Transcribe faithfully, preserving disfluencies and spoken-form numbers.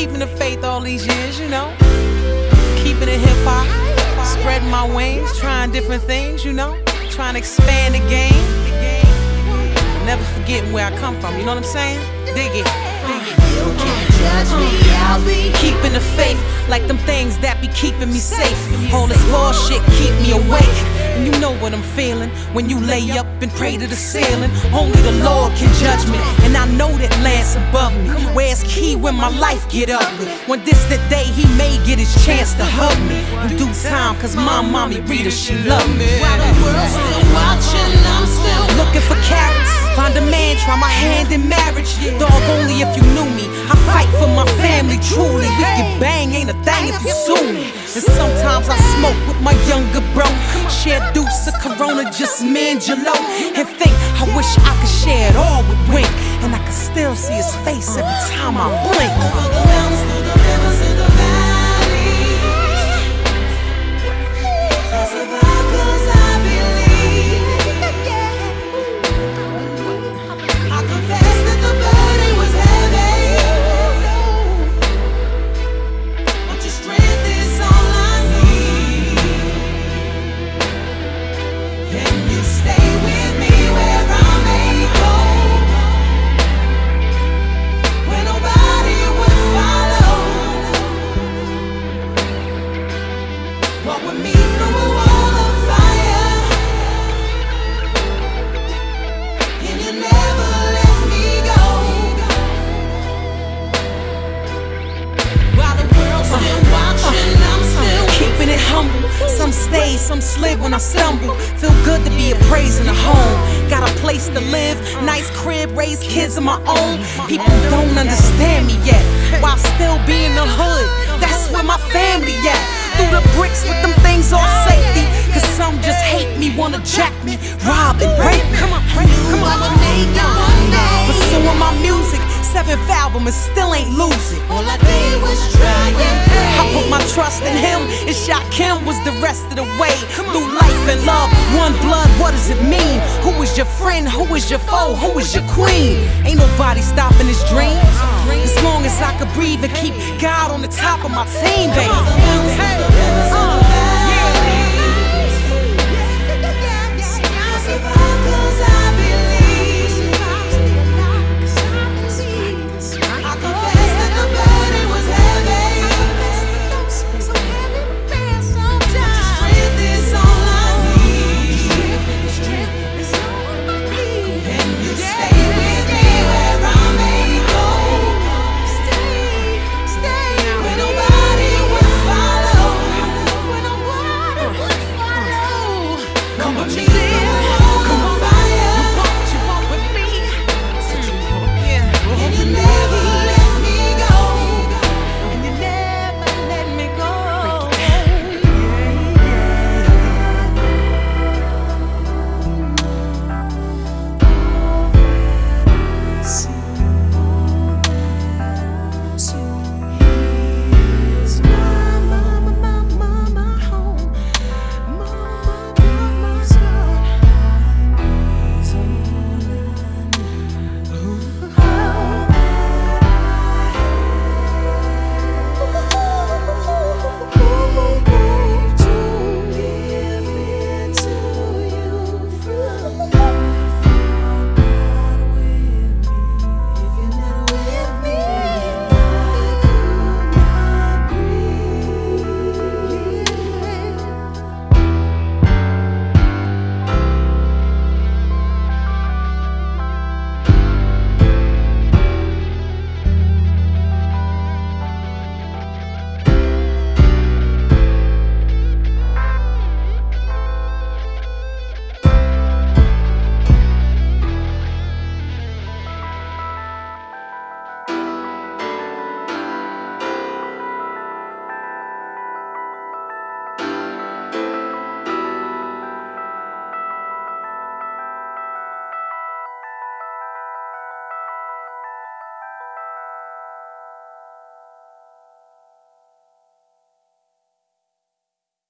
keeping the faith all these years, you know. Keeping it hip hop, spreading my wings, trying different things, you know. Trying to expand the game. Never forgetting where I come from, you know what I'm saying? Dig it. Dig it. You can't judge me, I'll be keeping the faith, like them things that be keeping me safe. All this bullshit keep me awake. And you know what I'm feeling when you lay up and pray to the ceiling. Only the Lord can judge me, and I know that Lance above me. Where's Key when my life get ugly? When this the day he may get his chance to hug me in due time, cause my mommy Rita, she love me. while the world's still watching, I'm still Looking for carrots, find a man, try my hand in marriage. Dog, only if you knew me. I fight for my family, truly. We can bang, ain't a thing if you sue me. And sometimes I smoke with my younger bro. Share deuce, a Corona, just me and Jalo. And think, I wish I could share it all with Wink. And I can still see his face every time I blink. over the mountains, through the rivers, in the valleys. I survive 'cause I believe. I confess that the burden was heavy, but your strength is all I need. And you stay with me where I may go, where nobody would follow. Walk with me through a wall of fire, and you never let me go. While the world's still watching, I'm still Keeping it humble. Some stay, some slip when I stumble. Feel good to be a praise in a home. Got a place to live, nice crib, raise kids of my own. People don't understand me yet. While still being the hood, that's where my family at. Through the bricks with them things all safety. Cause some just hate me, wanna jack me, rob and rape me. Come on, come I on. would make it one day. Pursuing my music, seventh album and still ain't losing. All I did was try and pray. I put my trust in him, and Shot Kim was the rest of the way. Through life and love, one blood, what does it mean? Who is your friend, who is your foe, who is your queen? Ain't nobody stopping his dreams. As long as I could breathe and keep God on the top of my team, baby. Hey, uh, I survive 'cause I believe. I confess that the burden was heavy, but your strength is all I need. And you stay with me where I may go, where nobody would follow. Come with me.